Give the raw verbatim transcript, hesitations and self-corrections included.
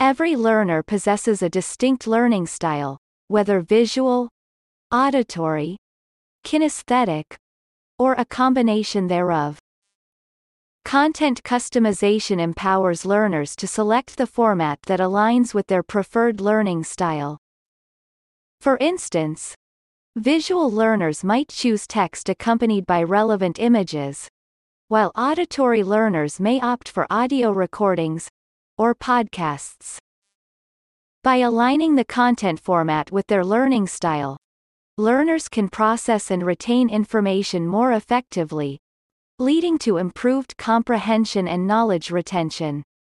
Every learner possesses a distinct learning style, whether visual, auditory, kinesthetic, or a combination thereof. Content customization empowers learners to select the format that aligns with their preferred learning style. For instance, visual learners might choose text accompanied by relevant images, while auditory learners may opt for audio recordings or podcasts. By aligning the content format with their learning style, learners can process and retain information more effectively, leading to improved comprehension and knowledge retention.